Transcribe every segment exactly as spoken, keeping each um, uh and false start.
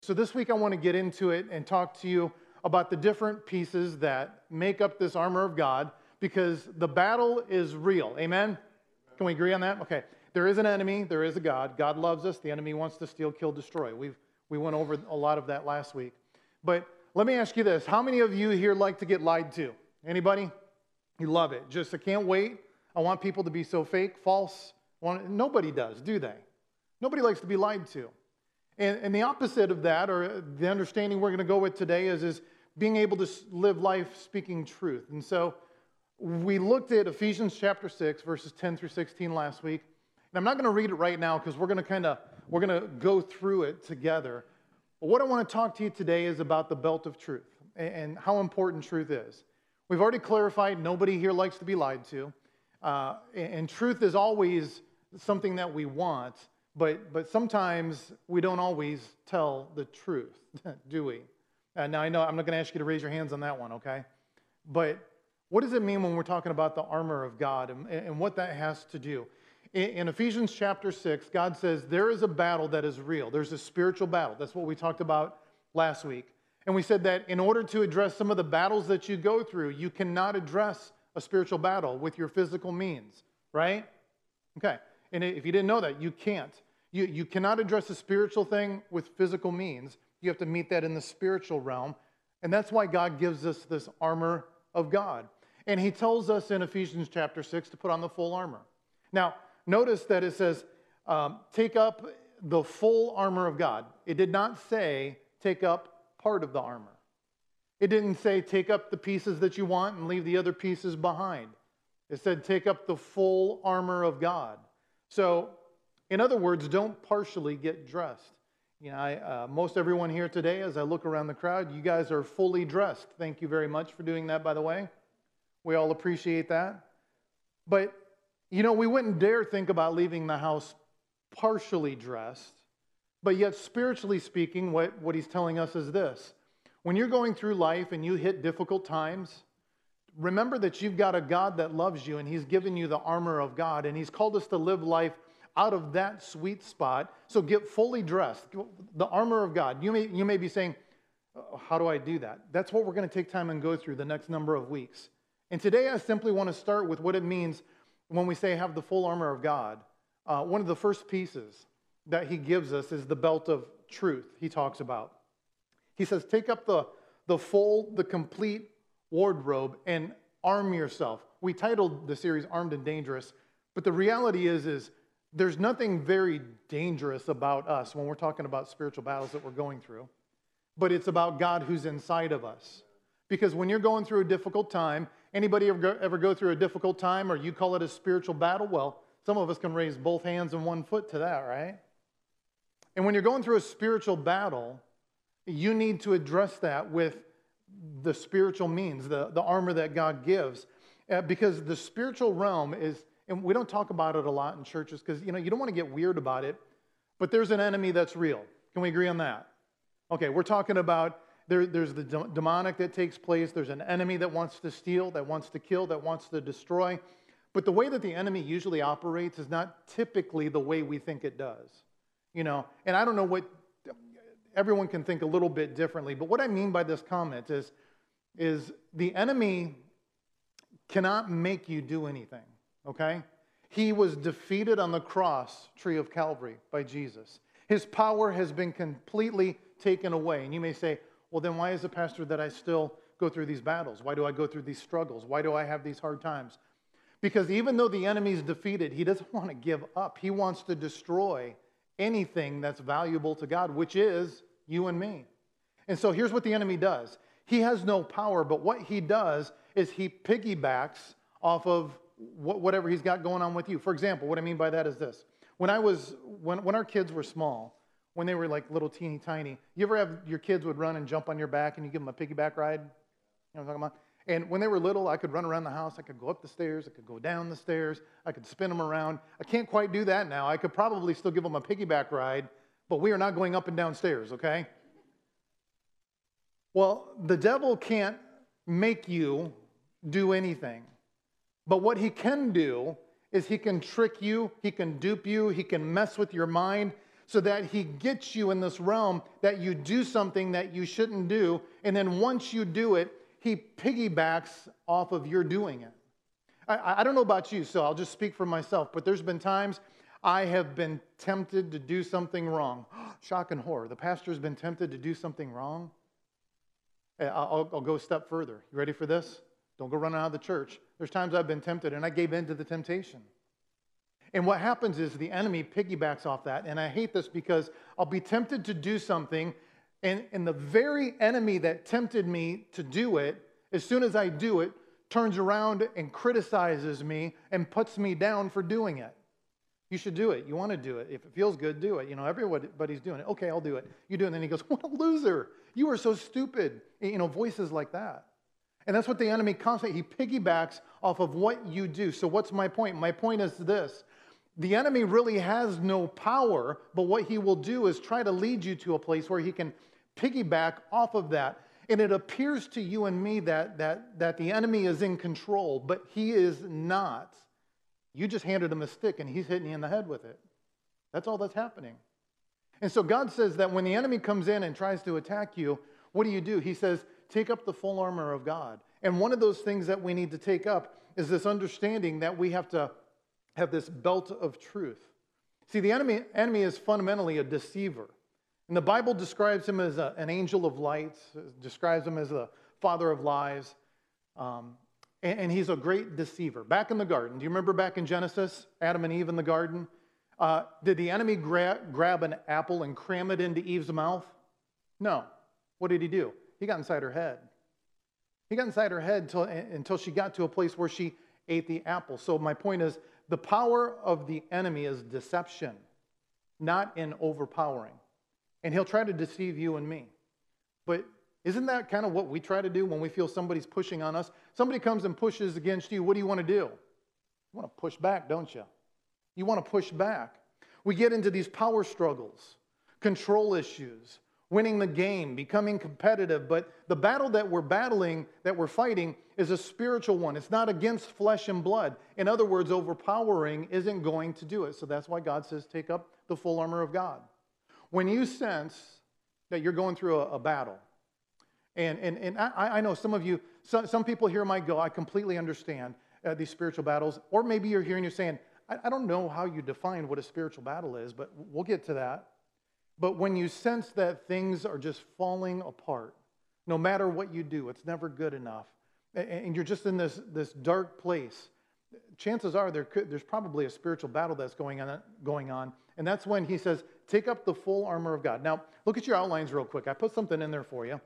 So this week I want to get into it and talk to you about the different pieces that make up this armor of God, because the battle is real. Amen? Can we agree on that? Okay. There is an enemy. There is a God. God loves us. The enemy wants to steal, kill, destroy. We've, we went over a lot of that last week. But let me ask you this. How many of you here like to get lied to? Anybody? You love it. Just, I can't wait. I want people to be so fake, false. Nobody does, do they? Nobody likes to be lied to. And, and the opposite of that, or the understanding we're going to go with today, is, is being able to live life speaking truth. And so we looked at Ephesians chapter six, verses ten through sixteen last week. And I'm not going to read it right now because we're going to kind of, we're going to go through it together. But what I want to talk to you today is about the belt of truth and, and how important truth is. We've already clarified nobody here likes to be lied to. Uh, and, and truth is always something that we want. But but sometimes we don't always tell the truth, do we? Uh, now, I know I'm not going to ask you to raise your hands on that one, okay? But what does it mean when we're talking about the armor of God and, and what that has to do? In, in Ephesians chapter six, God says there is a battle that is real. There's a spiritual battle. That's what we talked about last week. And we said that in order to address some of the battles that you go through, you cannot address a spiritual battle with your physical means, right? Okay. And if you didn't know that, you can't. You, you cannot address a spiritual thing with physical means. You have to meet that in the spiritual realm. And that's why God gives us this armor of God. And he tells us in Ephesians chapter six to put on the full armor. Now, notice that it says, um, take up the full armor of God. It did not say take up part of the armor. It didn't say take up the pieces that you want and leave the other pieces behind. It said take up the full armor of God. So, in other words, don't partially get dressed. You know, I, uh, most everyone here today, as I look around the crowd, you guys are fully dressed. Thank you very much for doing that, by the way. We all appreciate that. But, you know, we wouldn't dare think about leaving the house partially dressed. But yet, spiritually speaking, what, what he's telling us is this. When you're going through life and you hit difficult times, remember that you've got a God that loves you, and he's given you the armor of God, and he's called us to live life out of that sweet spot. So get fully dressed, the armor of God. You may, you may be saying, how do I do that? That's what we're going to take time and go through the next number of weeks. And today I simply want to start with what it means when we say have the full armor of God. Uh, one of the first pieces that he gives us is the belt of truth he talks about. He says, take up the, the full, the complete wardrobe and arm yourself. We titled the series Armed and Dangerous, but the reality is, is there's nothing very dangerous about us when we're talking about spiritual battles that we're going through, but it's about God who's inside of us. Because when you're going through a difficult time, anybody ever go, ever go through a difficult time, or you call it a spiritual battle? Well, some of us can raise both hands and one foot to that, right? And when you're going through a spiritual battle, you need to address that with the spiritual means, the, the armor that God gives. Uh, because the spiritual realm is, and we don't talk about it a lot in churches because, you know, you don't want to get weird about it, but there's an enemy that's real. Can we agree on that? Okay, we're talking about there, there's the de- demonic that takes place. There's an enemy that wants to steal, that wants to kill, that wants to destroy. But the way that the enemy usually operates is not typically the way we think it does. You know, and I don't know what, everyone can think a little bit differently, but what I mean by this comment is, is the enemy cannot make you do anything. Okay? He was defeated on the cross tree of Calvary by Jesus. His power has been completely taken away. And you may say, well, then why is it, Pastor, that I still go through these battles? Why do I go through these struggles? Why do I have these hard times? Because even though the enemy's defeated, he doesn't want to give up. He wants to destroy anything that's valuable to God, which is you and me. And so here's what the enemy does. He has no power, but what he does is he piggybacks off of whatever he's got going on with you. For example, what I mean by that is this. When I was, when, when our kids were small, when they were like little teeny tiny, you ever have your kids would run and jump on your back and you give them a piggyback ride? You know what I'm talking about? And when they were little, I could run around the house. I could go up the stairs. I could go down the stairs. I could spin them around. I can't quite do that now. I could probably still give them a piggyback ride, but we are not going up and down stairs, okay? Well, the devil can't make you do anything. But what he can do is he can trick you, he can dupe you, he can mess with your mind. so that he gets you in this realm that you do something that you shouldn't do, and then once you do it, he piggybacks off of your doing it. I, I don't know about you, so I'll just speak for myself, but there's been times I have been tempted to do something wrong. Shock and horror. The pastor's been tempted to do something wrong. I'll, I'll go a step further. You ready for this? Don't go running out of the church. There's times I've been tempted and I gave in to the temptation. And what happens is the enemy piggybacks off that. And I hate this because I'll be tempted to do something, and, and the very enemy that tempted me to do it, as soon as I do it, turns around and criticizes me and puts me down for doing it. You should do it. You want to do it. If it feels good, do it. You know, everybody's doing it. Okay, I'll do it. You do it. And then he goes, what a loser. You are so stupid. You know, voices like that. And that's what the enemy constantly, he piggybacks off of what you do. So what's my point? My point is this. The enemy really has no power, but what he will do is try to lead you to a place where he can piggyback off of that. And it appears to you and me that, that, that the enemy is in control, but he is not. You just handed him a stick and he's hitting you in the head with it. That's all that's happening. And so God says that when the enemy comes in and tries to attack you, what do you do? He says, take up the full armor of God. And one of those things that we need to take up is this understanding that we have to have this belt of truth. See, the enemy, enemy is fundamentally a deceiver. And the Bible describes him as a, an angel of light, describes him as the father of lies, um, and, and he's a great deceiver. Back in the garden, do you remember back in Genesis, Adam and Eve in the garden? Uh, did the enemy gra- grab an apple and cram it into Eve's mouth? No. What did he do? He got inside her head. He got inside her head until, until she got to a place where she ate the apple. So my point is, the power of the enemy is deception, not in overpowering. And he'll try to deceive you and me. But isn't that kind of what we try to do when we feel somebody's pushing on us? Somebody comes and pushes against you. What do you want to do? You want to push back, don't you? You want to push back. We get into these power struggles, control issues, winning the game, becoming competitive. But the battle that we're battling, that we're fighting, is a spiritual one. It's not against flesh and blood. In other words, overpowering isn't going to do it. So that's why God says, take up the full armor of God. When you sense that you're going through a, a battle, and, and, and I, I know some of you, some, some people here might go, I completely understand uh, these spiritual battles. Or maybe you're here and you're saying, I, I don't know how you define what a spiritual battle is, but we'll get to that. But when you sense that things are just falling apart, no matter what you do, it's never good enough, and you're just in this, this dark place, chances are there could, there's probably a spiritual battle that's going on, going on, and that's when he says, take up the full armor of God. Now, look at your outlines real quick. I put something in there for you.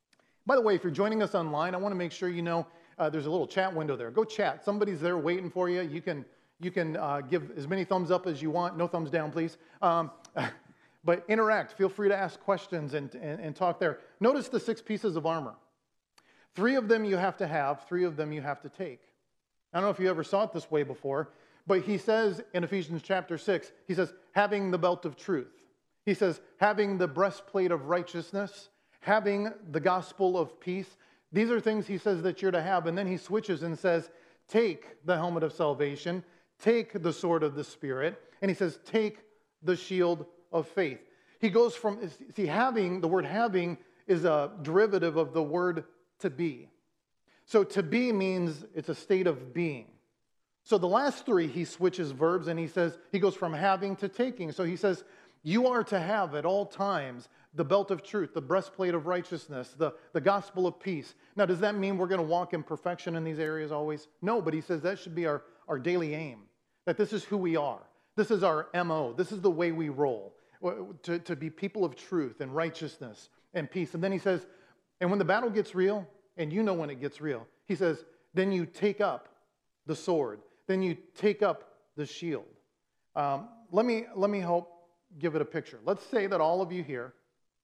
By the way, if you're joining us online, I want to make sure you know uh, there's a little chat window there. Go chat. Somebody's there waiting for you. You can, you can uh, give as many thumbs up as you want. No thumbs down, please. Um, But interact. Feel free to ask questions and, and, and talk there. Notice the six pieces of armor. Three of them you have to have. Three of them you have to take. I don't know if you ever saw it this way before, but he says in Ephesians chapter six, he says, having the belt of truth. He says, having the breastplate of righteousness, having the gospel of peace. These are things he says that you're to have. And then he switches and says, take the helmet of salvation, take the sword of the Spirit, and he says, take the shield of faith. He goes from, see, having, the word having is a derivative of the word to be. So to be means it's a state of being. So the last three, he switches verbs and he says, he goes from having to taking. So he says, you are to have at all times the belt of truth, the breastplate of righteousness, the, the gospel of peace. Now, does that mean we're going to walk in perfection in these areas always? No, but he says that should be our, our daily aim, that this is who we are. This is our M O. This is the way we roll. To, to be people of truth and righteousness and peace. And then he says, and when the battle gets real, and you know when it gets real, he says, then you take up the sword. Then you take up the shield. Um, let me, let me help give it a picture. Let's say that all of you here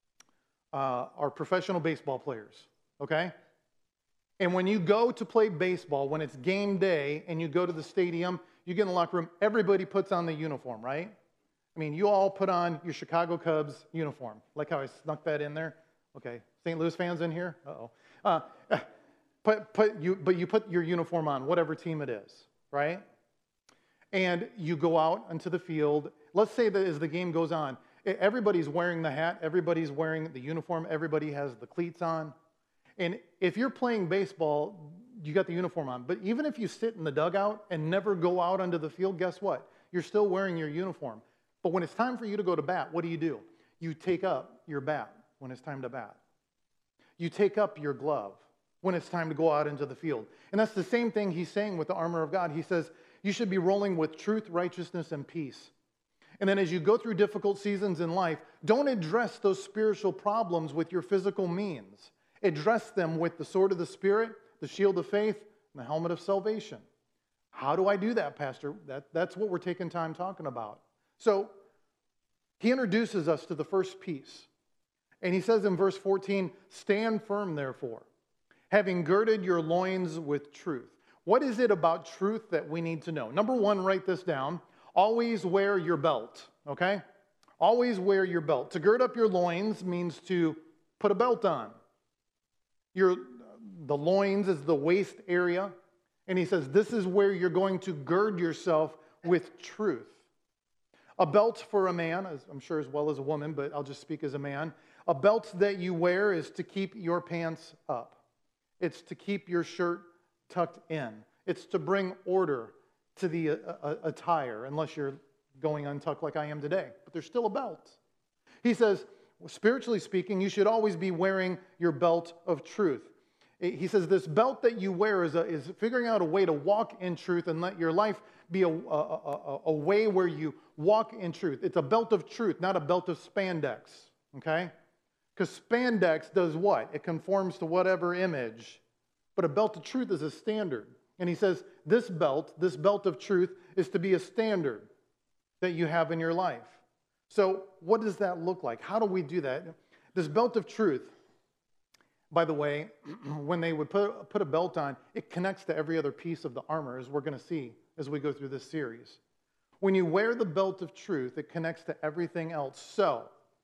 uh, are professional baseball players, okay? And when you go to play baseball, when it's game day and you go to the stadium, you get in the locker room, everybody puts on the uniform, right? I mean, you all put on your Chicago Cubs uniform. Like how I snuck that in there? Okay, Saint Louis fans in here? Uh-oh. Uh, put, put you, but you put your uniform on, whatever team it is, right? And you go out onto the field. Let's say that as the game goes on, Everybody's wearing the hat. Everybody's wearing the uniform. Everybody has the cleats on. And if you're playing baseball, you got the uniform on. But even if you sit in the dugout and never go out onto the field, guess what? You're still wearing your uniform. But when it's time for you to go to bat, what do you do? You take up your bat when it's time to bat. You take up your glove when it's time to go out into the field. And that's the same thing he's saying with the armor of God. He says, you should be rolling with truth, righteousness, and peace. And then as you go through difficult seasons in life, don't address those spiritual problems with your physical means. Address them with the sword of the Spirit, the shield of faith, and the helmet of salvation. How do I do that, Pastor? That, that's what we're taking time talking about. So he introduces us to the first piece. And he says in verse fourteen, stand firm, therefore, having girded your loins with truth. What is it about truth that we need to know? Number one, write this down. Always wear your belt, okay? Always wear your belt. To gird up your loins means to put a belt on. Your, the loins is the waist area. And he says this is where you're going to gird yourself with truth. A belt for a man, as I'm sure as well as a woman, but I'll just speak as a man. A belt that you wear is to keep your pants up. It's to keep your shirt tucked in. It's to bring order to the uh, uh, attire, unless you're going untucked like I am today. But there's still a belt. He says, well, spiritually speaking, you should always be wearing your belt of truth. He says this belt that you wear is, a, is figuring out a way to walk in truth and let your life be a, a, a, a way where you walk in truth. It's a belt of truth, not a belt of spandex, okay? Because spandex does what? It conforms to whatever image. But a belt of truth is a standard. And he says this belt, this belt of truth, is to be a standard that you have in your life. So what does that look like? How do we do that? This belt of truth, by the way, when they would put, put a belt on, it connects to every other piece of the armor, as we're going to see as we go through this series. When you wear the belt of truth, it connects to everything else. So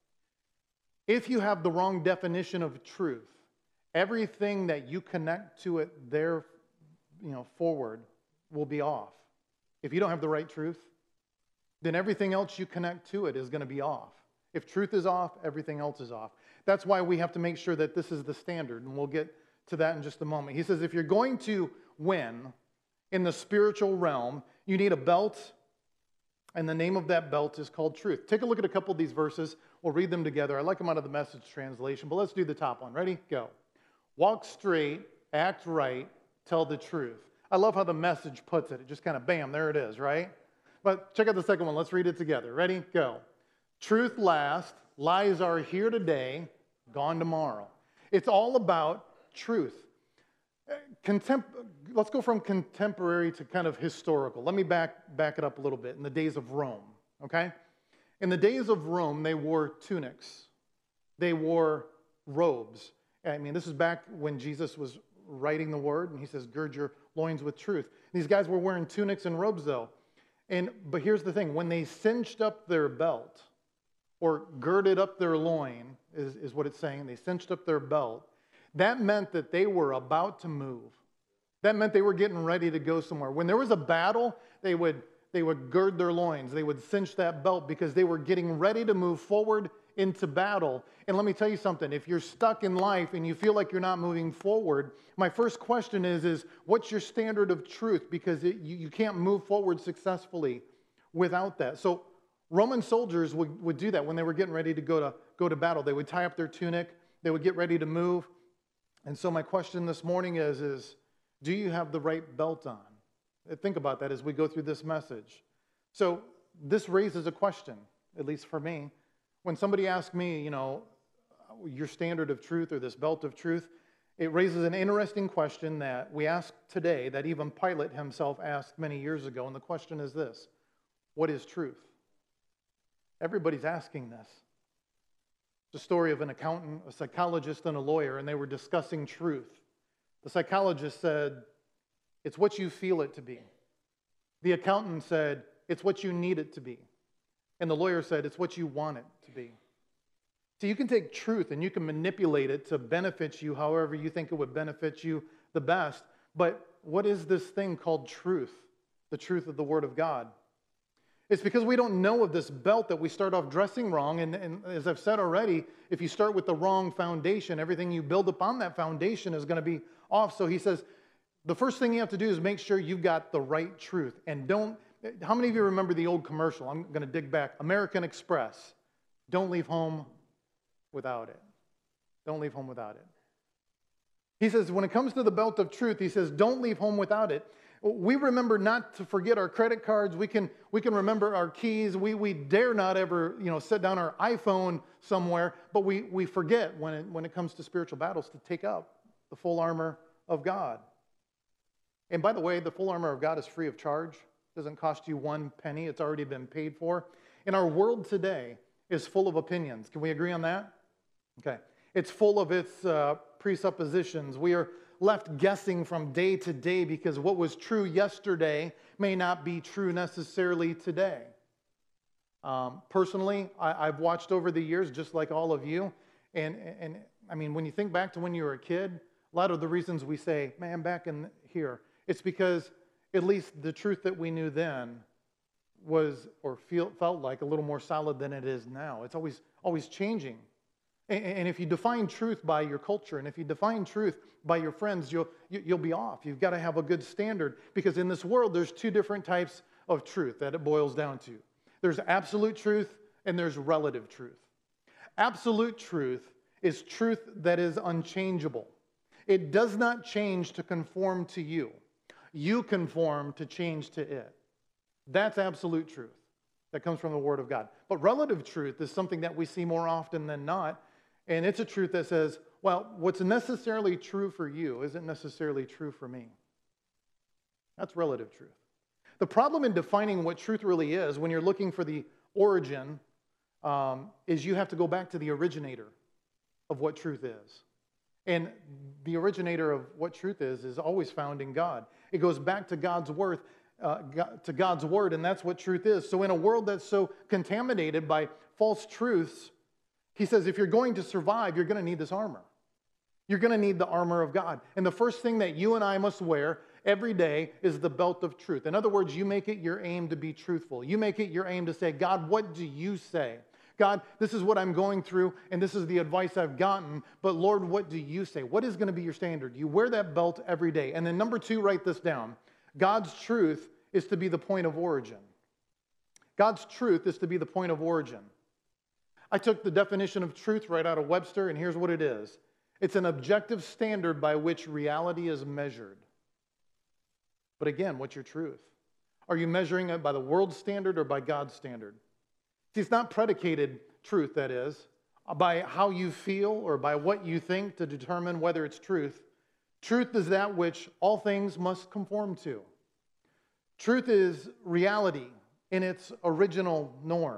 if you have the wrong definition of truth, everything that you connect to it there, you know, forward will be off. If you don't have the right truth, then everything else you connect to it is going to be off. If truth is off, everything else is off. That's why we have to make sure that this is the standard, and we'll get to that in just a moment. He says if you're going to win in the spiritual realm, you need a belt, and the name of that belt is called truth. Take a look at a couple of these verses. We'll read them together. I like them out of the Message translation, but let's do the top one. Ready? Go. Walk straight, act right, tell the truth. I love how the Message puts it. It just kind of, bam, there it is, right? But check out the second one. Let's read it together. Ready? Go. Truth lasts. Lies are here today, gone tomorrow. It's all about truth. Contem- Let's go from contemporary to kind of historical. Let me back, back it up a little bit. In the days of Rome, okay? In the days of Rome, they wore tunics. They wore robes. I mean, this is back when Jesus was writing the word, and he says, gird your loins with truth. These guys were wearing tunics and robes, though. And but here's the thing. When they cinched up their belt, or girded up their loin, is, is what it's saying. They cinched up their belt. That meant that they were about to move. That meant they were getting ready to go somewhere. When there was a battle, they would, they would gird their loins. They would cinch that belt because they were getting ready to move forward into battle. And let me tell you something. If you're stuck in life and you feel like you're not moving forward, my first question is, is what's your standard of truth? Because it, you, you can't move forward successfully without that. So Roman soldiers would, would do that when they were getting ready to go to go to battle. They would tie up their tunic. They would get ready to move. And so my question this morning is, is do you have the right belt on? Think about that as we go through this message. So this raises a question, at least for me. When somebody asks me, you know, your standard of truth or this belt of truth, it raises an interesting question that we ask today that even Pilate himself asked many years ago. And the question is this: what is truth? Everybody's asking this. It's a story of an accountant, a psychologist, and a lawyer, and they were discussing truth. The psychologist said, it's what you feel it to be. The accountant said, it's what you need it to be. And the lawyer said, it's what you want it to be. So you can take truth and you can manipulate it to benefit you however you think it would benefit you the best. But what is this thing called truth? The truth of the Word of God. It's because we don't know of this belt that we start off dressing wrong. And, and as I've said already, if you start with the wrong foundation, everything you build upon that foundation is going to be off. So he says, the first thing you have to do is make sure you've got the right truth. And don't, how many of you remember the old commercial? I'm going to dig back. American Express. Don't leave home without it. Don't leave home without it. He says, when it comes to the belt of truth, he says, don't leave home without it. We remember not to forget our credit cards. We can, we can remember our keys. We, we dare not ever, you know, set down our iPhone somewhere, but we, we forget when it, when it comes to spiritual battles to take up the full armor of God. And by the way, the full armor of God is free of charge. It doesn't cost you one penny. It's already been paid for. And our world today is full of opinions. Can we agree on that? Okay. It's full of its uh, presuppositions. We are left guessing from day to day because what was true yesterday may not be true necessarily today. Um, personally, I, I've watched over the years, just like all of you, and, and I mean, when you think back to when you were a kid, a lot of the reasons we say, man, back in here, it's because at least the truth that we knew then was or feel, felt like a little more solid than it is now. It's always, always changing. And if you define truth by your culture, and if you define truth by your friends, you'll, you'll be off. You've got to have a good standard, because in this world, there's two different types of truth that it boils down to. There's absolute truth, and there's relative truth. Absolute truth is truth that is unchangeable. It does not change to conform to you. You conform to change to it. That's absolute truth that comes from the Word of God. But relative truth is something that we see more often than not. And it's a truth that says, well, what's necessarily true for you isn't necessarily true for me. That's relative truth. The problem in defining what truth really is when you're looking for the origin um, is you have to go back to the originator of what truth is. And the originator of what truth is is always found in God. It goes back to God's word, uh, to God's word, and that's what truth is. So in a world that's so contaminated by false truths, he says, if you're going to survive, you're going to need this armor. You're going to need the armor of God. And the first thing that you and I must wear every day is the belt of truth. In other words, you make it your aim to be truthful. You make it your aim to say, God, what do you say? God, this is what I'm going through, and this is the advice I've gotten, but Lord, what do you say? What is going to be your standard? You wear that belt every day. And then number two, write this down. God's truth is to be the point of origin. God's truth is to be the point of origin. I took the definition of truth right out of Webster, and here's what it is. It's an objective standard by which reality is measured. But again, what's your truth? Are you measuring it by the world's standard or by God's standard? See, it's not predicated truth, that is, by how you feel or by what you think to determine whether it's truth. Truth is that which all things must conform to. Truth is reality in its original norm.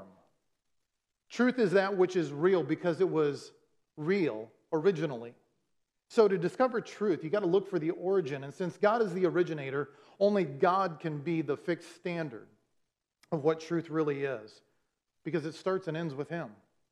Truth is that which is real because it was real originally. So to discover truth, you got to look for the origin. And since God is the originator, only God can be the fixed standard of what truth really is, because it starts and ends with Him.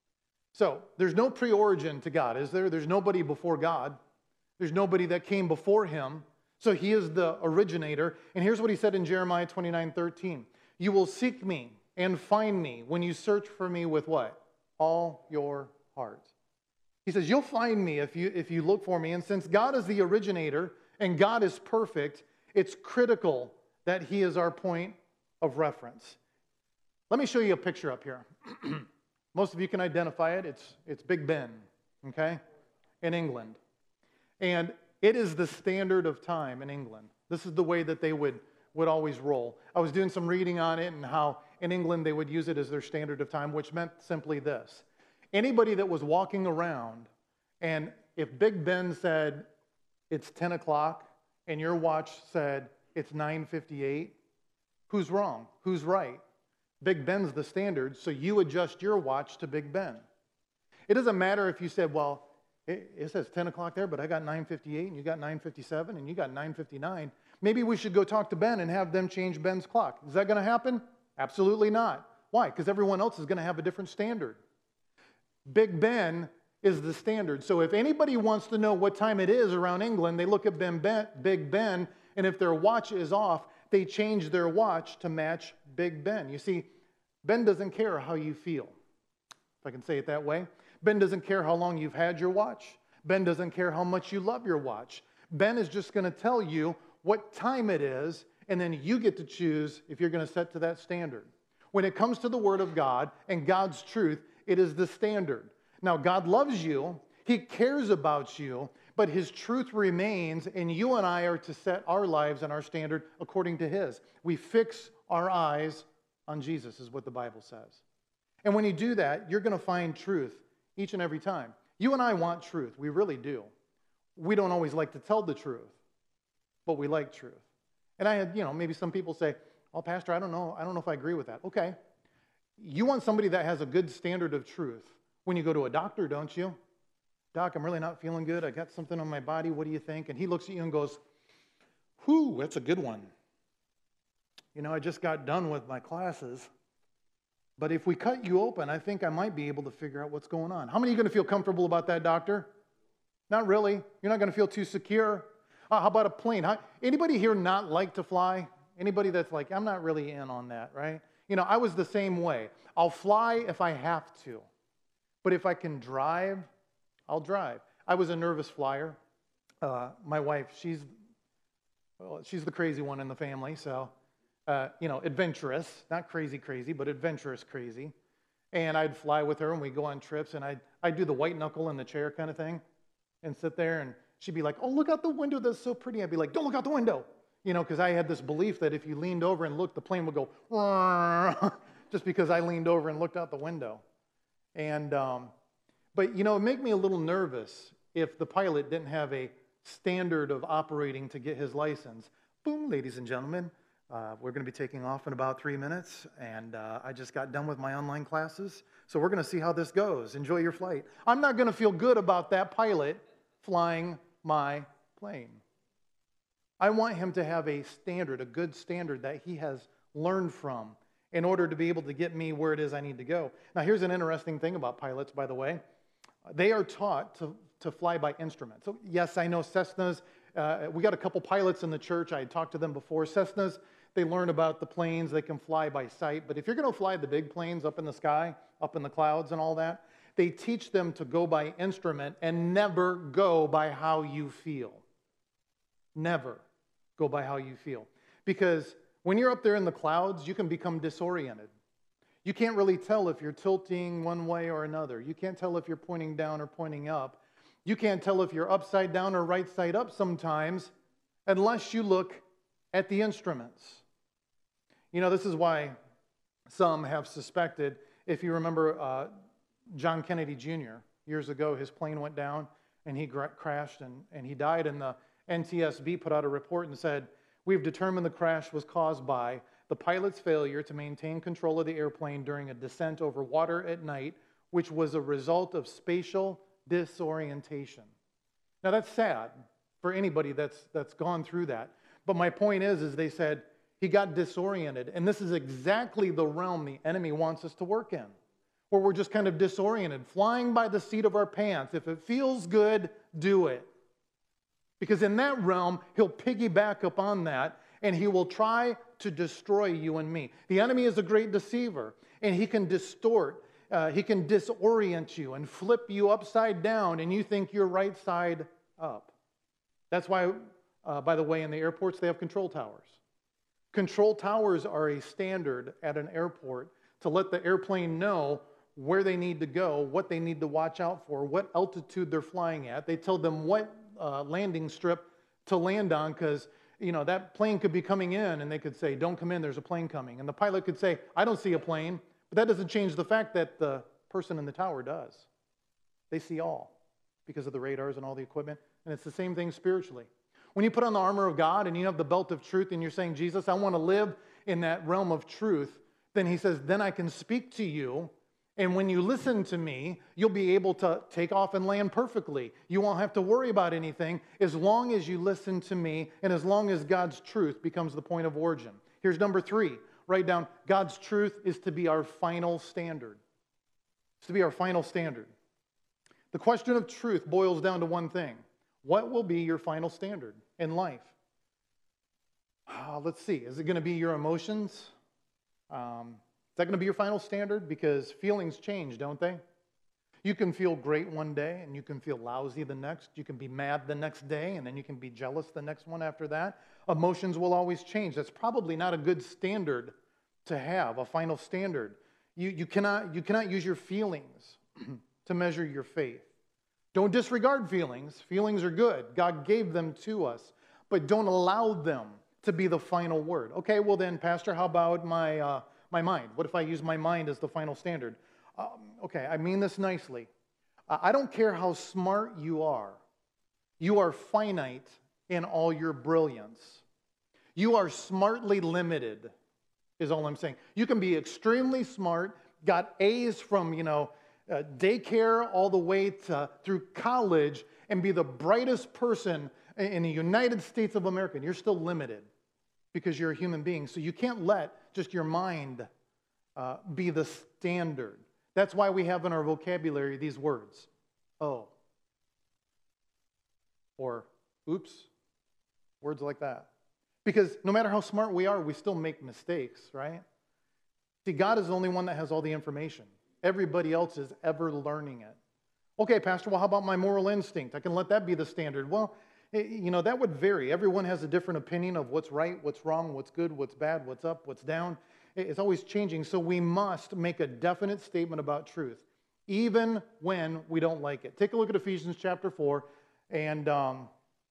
So there's no pre-origin to God, is there? There's nobody before God. There's nobody that came before Him. So He is the originator. And here's what He said in Jeremiah twenty-nine thirteen. You will seek me and find me when you search for me with what? All your heart. He says, you'll find me if you, if you look for me. And since God is the originator and God is perfect, it's critical that He is our point of reference. Let me show you a picture up here. Most of you can identify it. It's, it's Big Ben, okay, in England. And it is the standard of time in England. This is the way that they would, would always roll. I was doing some reading on it and how in England they would use it as their standard of time, which meant simply this. Anybody that was walking around, and if Big Ben said it's ten o'clock and your watch said it's nine fifty-eight, who's wrong? Who's right? Big Ben's the standard, so you adjust your watch to Big Ben. It doesn't matter if you said, well, it, it says ten o'clock there, but I got nine fifty-eight, and you got nine fifty-seven, and you got nine fifty-nine. Maybe we should go talk to Ben and have them change Ben's clock. Is that going to happen? Absolutely not. Why? Because everyone else is going to have a different standard. Big Ben is the standard. So if anybody wants to know what time it is around England, they look at Ben, Ben, Big Ben, and if their watch is off, they change their watch to match Big Ben. You see, Ben doesn't care how you feel, if I can say it that way. Ben doesn't care how long you've had your watch. Ben doesn't care how much you love your watch. Ben is just going to tell you what time it is, and then you get to choose if you're going to set to that standard. When it comes to the Word of God and God's truth, it is the standard. Now, God loves you. He cares about you, but His truth remains, and you and I are to set our lives and our standard according to His. We fix our eyes on Jesus, is what the Bible says. And when you do that, you're going to find truth each and every time. You and I want truth. We really do. We don't always like to tell the truth, but we like truth. And I had, you know, maybe some people say, "Oh, Pastor, I don't know. I don't know if I agree with that." Okay. You want somebody that has a good standard of truth. When you go to a doctor, don't you? "Doc, I'm really not feeling good. I got something on my body. What do you think?" And he looks at you and goes, "Whew, that's a good one. You know, I just got done with my classes. But if we cut you open, I think I might be able to figure out what's going on." How many of you are going to feel comfortable about that, doctor? Not really. You're not going to feel too secure. Uh, how about a plane? How, anybody here not like to fly? Anybody that's like, "I'm not really in on that," right? You know, I was the same way. I'll fly if I have to. But if I can drive, I'll drive. I was a nervous flyer. Uh, my wife, she's, well, she's the crazy one in the family, so... Uh, you know, adventurous, not crazy crazy, but adventurous crazy. And I'd fly with her and we'd go on trips and I'd, I'd do the white knuckle in the chair kind of thing and sit there and she'd be like, "Oh, look out the window, that's so pretty." I'd be like, "Don't look out the window." You know, because I had this belief that if you leaned over and looked, the plane would go, just because I leaned over and looked out the window. And, um, but, you know, it made me a little nervous if the pilot didn't have a standard of operating to get his license. Boom, ladies and gentlemen. Uh, we're going to be taking off in about three minutes, and uh, I just got done with my online classes, so we're going to see how this goes. Enjoy your flight. I'm not going to feel good about that pilot flying my plane. I want him to have a standard, a good standard that he has learned from in order to be able to get me where it is I need to go. Now, here's an interesting thing about pilots, by the way. They are taught to, to fly by instruments. So, yes, I know Cessnas. Uh, we got a couple pilots in the church. I had talked to them before. Cessnas, they learn about the planes. They can fly by sight. But if you're going to fly the big planes up in the sky, up in the clouds and all that, they teach them to go by instrument and never go by how you feel. Never go by how you feel. Because when you're up there in the clouds, you can become disoriented. You can't really tell if you're tilting one way or another. You can't tell if you're pointing down or pointing up. You can't tell if you're upside down or right side up sometimes unless you look at the instruments. You know, this is why some have suspected, if you remember uh, John Kennedy Junior, years ago, his plane went down and he gra- crashed and, and he died, and the N T S B put out a report and said, "We've determined the crash was caused by the pilot's failure to maintain control of the airplane during a descent over water at night, which was a result of spatial disorientation." Now that's sad for anybody that's that's gone through that. But my point is, is they said he got disoriented, and this is exactly the realm the enemy wants us to work in, where we're just kind of disoriented, flying by the seat of our pants. If it feels good, do it. Because in that realm, he'll piggyback up on that, and he will try to destroy you and me. The enemy is a great deceiver, and he can distort, uh, he can disorient you and flip you upside down, and you think you're right side up. That's why, uh, by the way, in the airports, they have control towers. Control towers are a standard at an airport to let the airplane know where they need to go, what they need to watch out for, what altitude they're flying at. They tell them what uh, landing strip to land on, because you know, that plane could be coming in and they could say, "Don't come in, there's a plane coming." And the pilot could say, "I don't see a plane," but that doesn't change the fact that the person in the tower does. They see all because of the radars and all the equipment. And it's the same thing spiritually. When you put on the armor of God and you have the belt of truth and you're saying, "Jesus, I want to live in that realm of truth," then he says, "Then I can speak to you. And when you listen to me, you'll be able to take off and land perfectly. You won't have to worry about anything as long as you listen to me and as long as God's truth becomes the point of origin." Here's number three. Write down, God's truth is to be our final standard. It's to be our final standard. The question of truth boils down to one thing. What will be your final standard in life? Uh, let's see. Is it going to be your emotions? Um... Is that going to be your final standard? Because feelings change, don't they? You can feel great one day and you can feel lousy the next. You can be mad the next day and then you can be jealous the next one after that. Emotions will always change. That's probably not a good standard to have, a final standard. You, you, cannot, you cannot use your feelings to measure your faith. Don't disregard feelings. Feelings are good. God gave them to us. But don't allow them to be the final word. Okay, well then, Pastor, how about my, uh, my mind? What if I use my mind as the final standard? Um, okay, I mean this nicely. Uh, I don't care how smart you are. You are finite in all your brilliance. You are smartly limited, is all I'm saying. You can be extremely smart, got A's from, you know, uh, daycare all the way to, through college, and be the brightest person in the United States of America. And you're still limited because you're a human being. So you can't let just your mind uh, be the standard. That's why we have in our vocabulary these words. Oh. Or, oops. Words like that. Because no matter how smart we are, we still make mistakes, right? See, God is the only one that has all the information. Everybody else is ever learning it. Okay, Pastor, well, how about my moral instinct? I can let that be the standard. Well, you know, that would vary. Everyone has a different opinion of what's right, what's wrong, what's good, what's bad, what's up, what's down. It's always changing, so we must make a definite statement about truth, even when we don't like it. Take a look at Ephesians chapter four, and, um,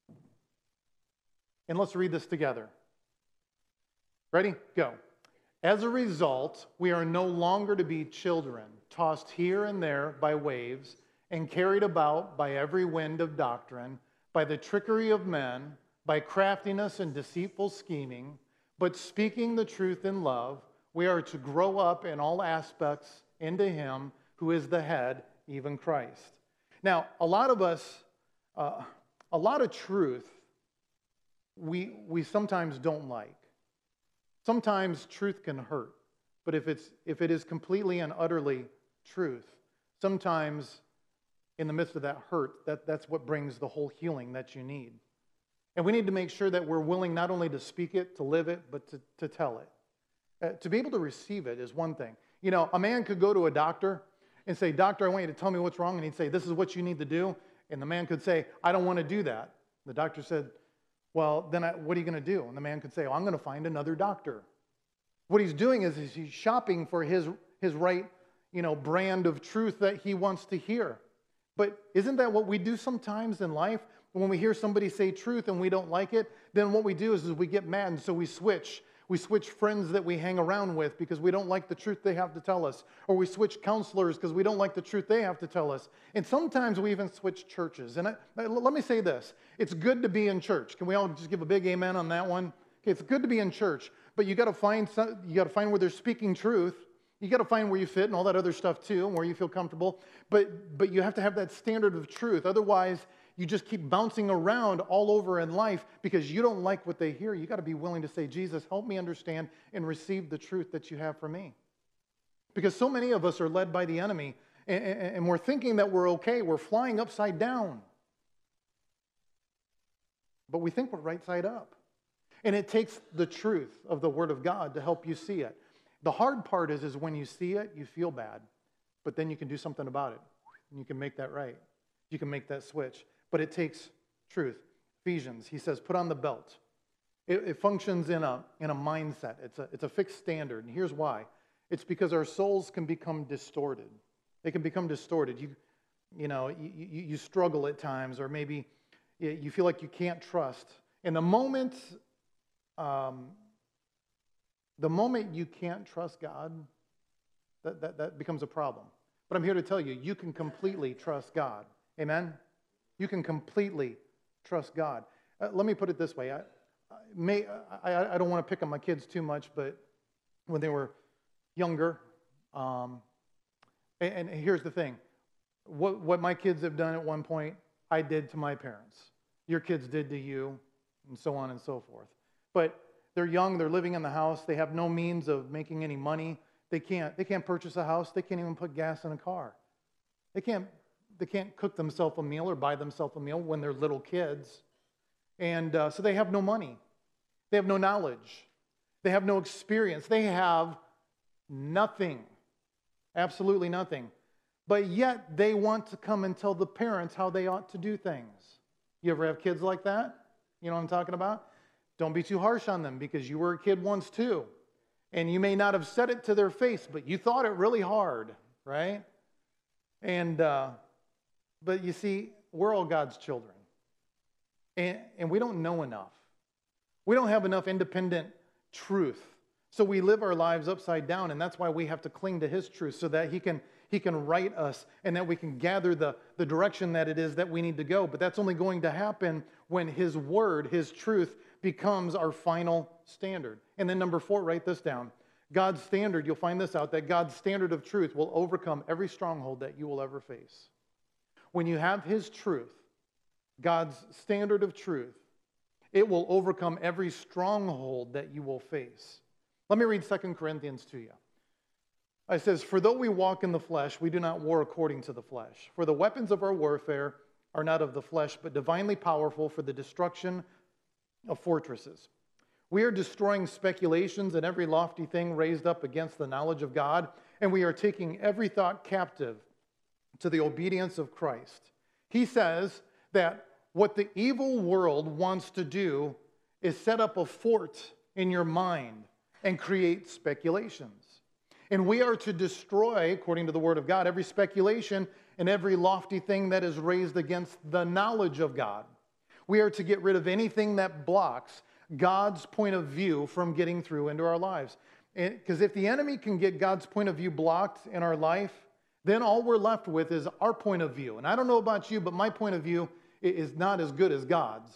and let's read this together. Ready? Go. As a result, we are no longer to be children, tossed here and there by waves, and carried about by every wind of doctrine, by the trickery of men, by craftiness and deceitful scheming, but speaking the truth in love, we are to grow up in all aspects into Him who is the head, even Christ. Now, a lot of us, uh, a lot of truth we, we sometimes don't like. Sometimes truth can hurt, but if, it's, if it is completely and utterly truth, sometimes in the midst of that hurt, that, that's what brings the whole healing that you need. And we need to make sure that we're willing not only to speak it, to live it, but to, to tell it. Uh, to be able to receive it is one thing. You know, a man could go to a doctor and say, "Doctor, I want you to tell me what's wrong." And he'd say, "This is what you need to do." And the man could say, "I don't want to do that." The doctor said, "Well, then I, what are you going to do?" And the man could say, "Oh, I'm going to find another doctor." What he's doing is, is he's shopping for his, his right, you know, brand of truth that he wants to hear. But isn't that what we do sometimes in life? When we hear somebody say truth and we don't like it, then what we do is, is we get mad, and so we switch. We switch friends that we hang around with because we don't like the truth they have to tell us. Or we switch counselors because we don't like the truth they have to tell us. And sometimes we even switch churches. And I, let me say this. It's good to be in church. Can we all just give a big amen on that one? Okay, it's good to be in church, but you got to find some, you got to find where they're speaking truth. You got to find where you fit and all that other stuff too, and where you feel comfortable. But but you have to have that standard of truth. Otherwise, you just keep bouncing around all over in life because you don't like what they hear. You got to be willing to say, "Jesus, help me understand and receive the truth that you have for me." Because so many of us are led by the enemy, and, and, and we're thinking that we're okay. We're flying upside down. But we think we're right side up. And it takes the truth of the Word of God to help you see it. The hard part is, is when you see it, you feel bad. But then you can do something about it. And you can make that right. You can make that switch. But it takes truth. Ephesians, he says, put on the belt. It, it functions in a, in a mindset. It's a, it's a fixed standard. And here's why. It's because our souls can become distorted. They can become distorted. You, you know, you, you, you struggle at times, or maybe you feel like you can't trust. And the moment, um, the moment you can't trust God, that, that, that becomes a problem. But I'm here to tell you, you can completely trust God. Amen? You can completely trust God. Uh, let me put it this way. I, I, may, I, I don't want to pick on my kids too much, but when they were younger, um, and, and here's the thing. What, what my kids have done at one point, I did to my parents. Your kids did to you, and so on and so forth. But they're young, they're living in the house, they have no means of making any money. They can't, they can't purchase a house, they can't even put gas in a car. They can't They can't cook themselves a meal or buy themselves a meal when they're little kids. And uh, so they have no money. They have no knowledge. They have no experience. They have nothing. Absolutely nothing. But yet they want to come and tell the parents how they ought to do things. You ever have kids like that? You know what I'm talking about? Don't be too harsh on them because you were a kid once too. And you may not have said it to their face, but you thought it really hard, right? And, uh, but you see, we're all God's children. And, and we don't know enough. We don't have enough independent truth. So we live our lives upside down, and that's why we have to cling to His truth so that He can, he can right us and that we can gather the, the direction that it is that we need to go. But that's only going to happen when His word, His truth, becomes our final standard. And then number four, write this down. God's standard, you'll find this out, that God's standard of truth will overcome every stronghold that you will ever face. When you have His truth, God's standard of truth, it will overcome every stronghold that you will face. Let me read Second Corinthians to you. It says, "For though we walk in the flesh, we do not war according to the flesh. For the weapons of our warfare are not of the flesh, but divinely powerful for the destruction of fortresses. We are destroying speculations and every lofty thing raised up against the knowledge of God, and we are taking every thought captive to the obedience of Christ." He says that what the evil world wants to do is set up a fort in your mind and create speculations. And we are to destroy, according to the Word of God, every speculation and every lofty thing that is raised against the knowledge of God. We are to get rid of anything that blocks God's point of view from getting through into our lives. Because if the enemy can get God's point of view blocked in our life, then all we're left with is our point of view. And I don't know about you, but my point of view is not as good as God's.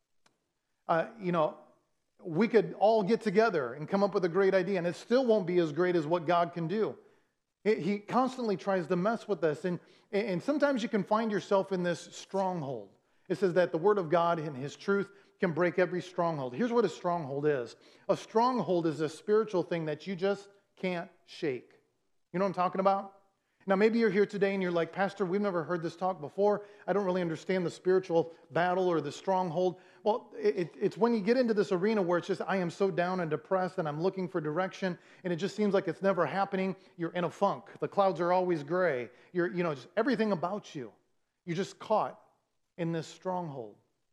Uh, you know, we could all get together and come up with a great idea, and it still won't be as great as what God can do. It, he constantly tries to mess with us, and, and sometimes you can find yourself in this stronghold. It says that the Word of God and His truth can break every stronghold. Here's what a stronghold is. A stronghold is a spiritual thing that you just can't shake. You know what I'm talking about? Now, maybe you're here today and you're like, "Pastor, we've never heard this talk before. I don't really understand the spiritual battle or the stronghold." Well, it, it's when you get into this arena where it's just, I am so down and depressed and I'm looking for direction and it just seems like it's never happening. You're in a funk. The clouds are always gray. You're, you know, just everything about you. You're just caught in this stronghold.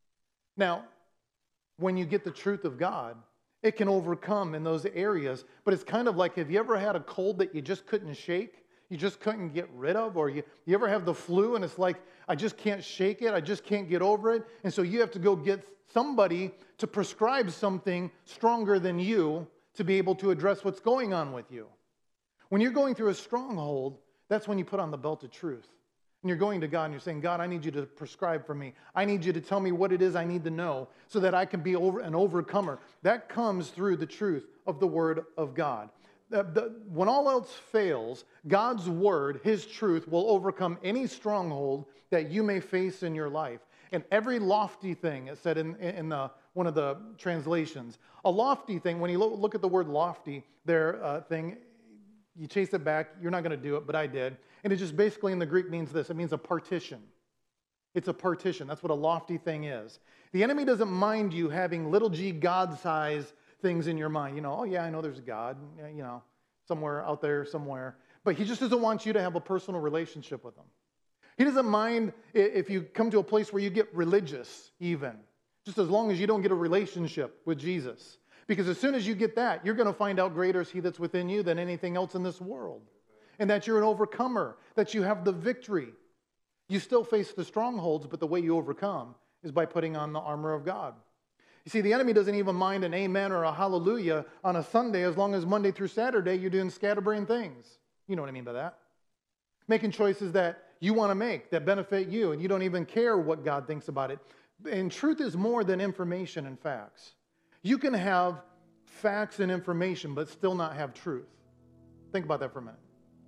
Now, when you get the truth of God, it can overcome in those areas. But it's kind of like, have you ever had a cold that you just couldn't shake? You just couldn't get rid of? Or you, you ever have the flu and it's like, I just can't shake it. I just can't get over it. And so you have to go get somebody to prescribe something stronger than you to be able to address what's going on with you. When you're going through a stronghold, that's when you put on the belt of truth. And you're going to God and you're saying, "God, I need you to prescribe for me. I need you to tell me what it is I need to know so that I can be over an overcomer." That comes through the truth of the Word of God. The, the, when all else fails, God's Word, His truth, will overcome any stronghold that you may face in your life. And every lofty thing, it said in, in the, one of the translations, a lofty thing, when you look, look at the word lofty, their uh, thing, you chase it back. You're not going to do it, but I did. And it just basically in the Greek means this. It means a partition. It's a partition. That's what a lofty thing is. The enemy doesn't mind you having little g God-sized things in your mind. You know, oh yeah, I know there's a God, you know, somewhere out there somewhere. But he just doesn't want you to have a personal relationship with him. He doesn't mind if you come to a place where you get religious even, just as long as you don't get a relationship with Jesus. Because as soon as you get that, you're going to find out greater is He that's within you than anything else in this world. And that you're an overcomer, that you have the victory. You still face the strongholds, but the way you overcome is by putting on the armor of God. You see, the enemy doesn't even mind an amen or a hallelujah on a Sunday as long as Monday through Saturday you're doing scatterbrained things. You know what I mean by that. Making choices that you want to make that benefit you, and you don't even care what God thinks about it. And truth is more than information and facts. You can have facts and information, but still not have truth. Think about that for a minute.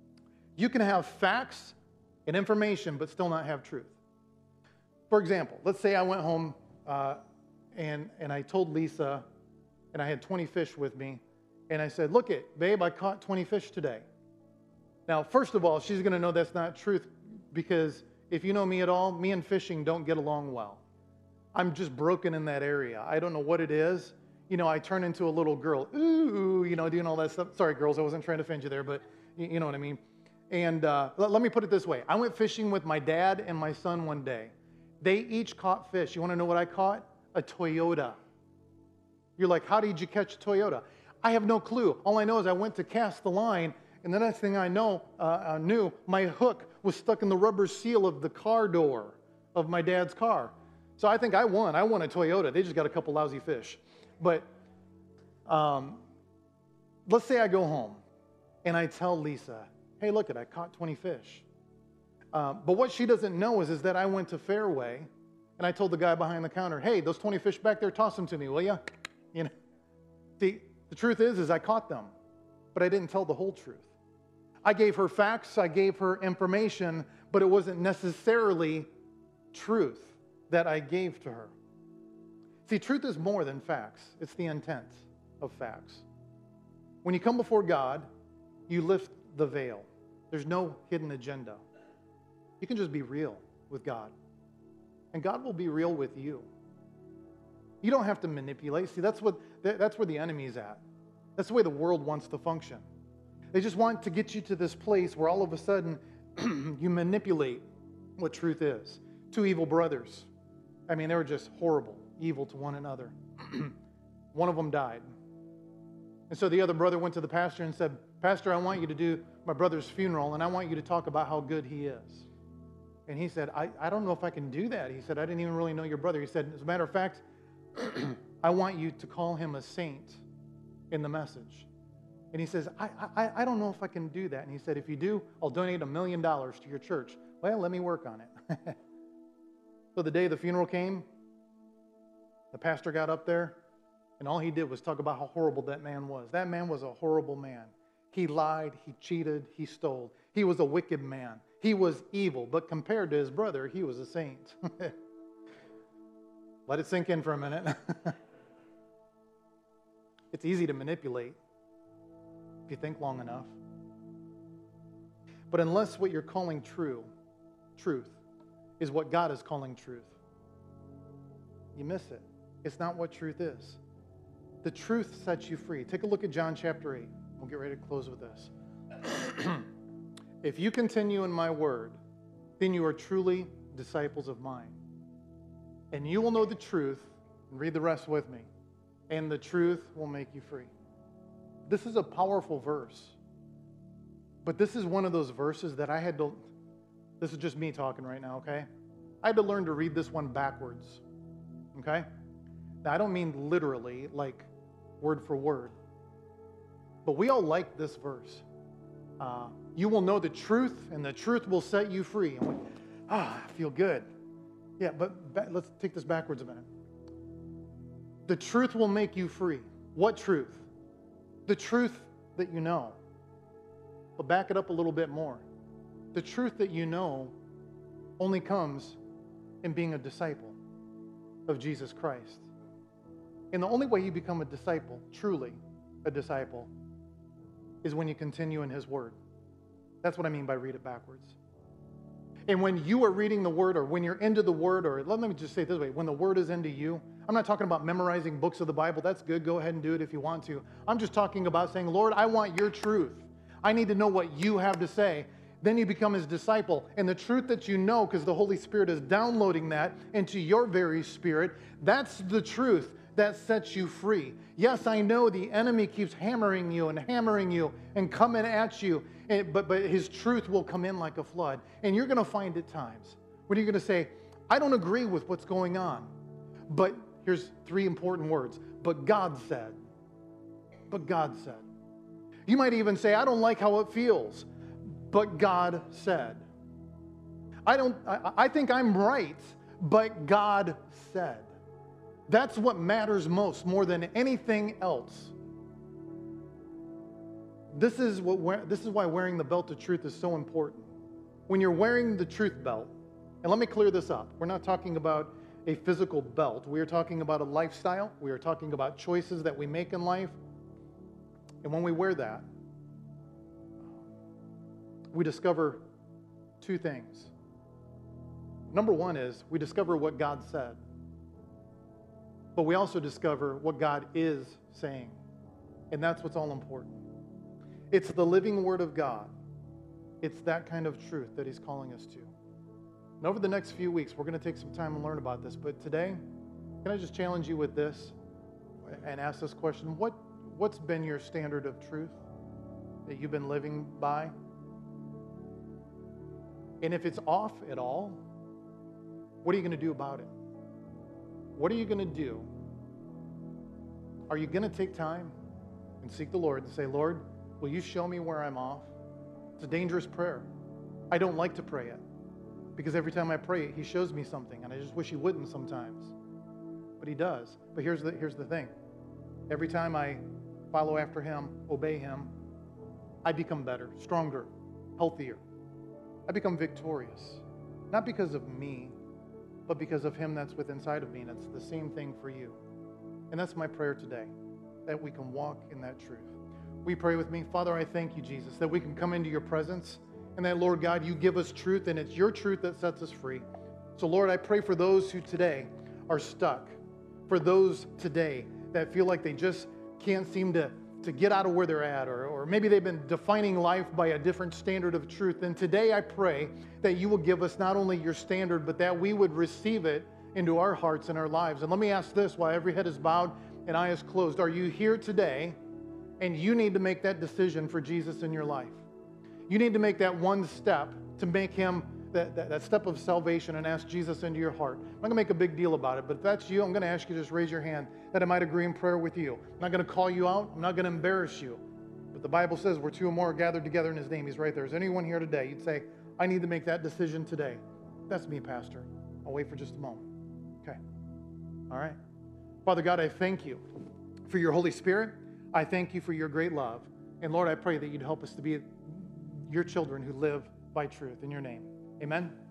You can have facts and information, but still not have truth. For example, let's say I went home uh, and, and I told Lisa, and I had twenty fish with me, and I said, "Look it, babe, I caught twenty fish today." Now, first of all, she's going to know that's not truth, because if you know me at all, me and fishing don't get along well. I'm just broken in that area. I don't know what it is. you know, I turn into a little girl, ooh, you know, doing all that stuff. Sorry, girls, I wasn't trying to offend you there, but you, you know what I mean. And uh, let, let me put it this way. I went fishing with my dad and my son one day. They each caught fish. You want to know what I caught? A Toyota. You're like, how did you catch a Toyota? I have no clue. All I know is I went to cast the line, and the next thing I know, uh, I knew, my hook was stuck in the rubber seal of the car door of my dad's car. So I think I won. I won a Toyota. They just got a couple lousy fish. But um, let's say I go home, and I tell Lisa, hey, look it, I caught twenty fish. Uh, but what she doesn't know is, is that I went to Fairway, and I told the guy behind the counter, hey, those twenty fish back there, toss them to me, will you? You know, see, the truth is, is I caught them, but I didn't tell the whole truth. I gave her facts, I gave her information, but it wasn't necessarily truth that I gave to her. See, truth is more than facts. It's the intent of facts. When you come before God, you lift the veil. There's no hidden agenda. You can just be real with God, and God will be real with you. You don't have to manipulate. See, that's what that's where the enemy's at. That's the way the world wants to function. They just want to get you to this place where all of a sudden you manipulate what truth is. Two evil brothers. I mean, they were just horrible, evil to one another. One of them died. And so the other brother went to the pastor and said, Pastor, I want you to do my brother's funeral, and I want you to talk about how good he is. And he said, I, I don't know if I can do that. He said, I didn't even really know your brother. He said, as a matter of fact, I want you to call him a saint in the message. And he says, I, I, I don't know if I can do that. And he said, if you do, I'll donate a million dollars to your church. Well, let me work on it. So the day the funeral came, the pastor got up there, and all he did was talk about how horrible that man was. That man was a horrible man. He lied, he cheated, he stole. He was a wicked man. He was evil, but compared to his brother, he was a saint. Let it sink in for a minute. It's easy to manipulate if you think long enough. But unless what you're calling true, truth, is what God is calling truth, you miss it. It's not what truth is. The truth sets you free. Take a look at John chapter eight. We'll get ready to close with this. If you continue in my word, then you are truly disciples of mine. And you will know the truth, and read the rest with me, and the truth will make you free. This is a powerful verse. But this is one of those verses that I had to, this is just me talking right now, okay? I had to learn to read this one backwards, okay? Now, I don't mean literally, like word for word. But we all like this verse. Uh, you will know the truth, and the truth will set you free. And we, ah, I feel good. Yeah, but ba- let's take this backwards a minute. The truth will make you free. What truth? The truth that you know. But back it up a little bit more. The truth that you know only comes in being a disciple of Jesus Christ. And the only way you become a disciple, truly a disciple, is when you continue in his word. That's what I mean by read it backwards. And when you are reading the word, or when you're into the word, or let me just say it this way, when the word is into you, I'm not talking about memorizing books of the Bible. That's good. Go ahead and do it if you want to. I'm just talking about saying, Lord, I want your truth. I need to know what you have to say. Then you become his disciple. And the truth that you know, because the Holy Spirit is downloading that into your very spirit, that's the truth that sets you free. Yes, I know the enemy keeps hammering you and hammering you and coming at you, and, but, but his truth will come in like a flood. And you're going to find at times when you're going to say, I don't agree with what's going on. But here's three important words. But God said. But God said. You might even say, I don't like how it feels. But God said. I don't, I, I think I'm right, but God said. That's what matters most, more than anything else. This is what this is why wearing the belt of truth is so important. When you're wearing the truth belt, and let me clear this up. We're not talking about a physical belt. We are talking about a lifestyle. We are talking about choices that we make in life. And when we wear that, we discover two things. Number one is we discover what God said. but we also discover what God is saying. And that's what's all important. It's the living Word of God. It's that kind of truth that He's calling us to. And over the next few weeks, we're going to take some time and learn about this. But today, can I just challenge you with this and ask this question? What, what's been your standard of truth that you've been living by? And if it's off at all, what are you going to do about it? What are you going to do? Are you going to take time and seek the Lord and say, Lord, will you show me where I'm off? It's a dangerous prayer. I don't like to pray it because every time I pray it, He shows me something, and I just wish He wouldn't sometimes. But He does. But here's the, here's the thing. Every time I follow after Him, obey Him, I become better, stronger, healthier. I become victorious. Not because of me, but because of Him that's within inside of me. And it's the same thing for you. And that's my prayer today, that we can walk in that truth. We pray with me? Father, I thank you, Jesus, that we can come into your presence and that, Lord God, you give us truth, and it's your truth that sets us free. So, Lord, I pray for those who today are stuck, for those today that feel like they just can't seem to, to get out of where they're at, or, or maybe they've been defining life by a different standard of truth. And today I pray that you will give us not only your standard, but that we would receive it into our hearts and our lives. And let me ask this while every head is bowed and eye is closed. Are you here today and you need to make that decision for Jesus in your life? You need to make that one step to make Him that, that, that step of salvation and ask Jesus into your heart. I'm not going to make a big deal about it, but if that's you, I'm going to ask you to just raise your hand that I might agree in prayer with you. I'm not going to call you out. I'm not going to embarrass you. But the Bible says where two or more are gathered together in His name, He's right there. Is anyone here today? You'd say, I need to make that decision today. That's me, Pastor. I'll wait for just a moment. Okay. All right. Father God, I thank you for your Holy Spirit. I thank you for your great love. And Lord, I pray that you'd help us to be your children who live by truth in your name. Amen.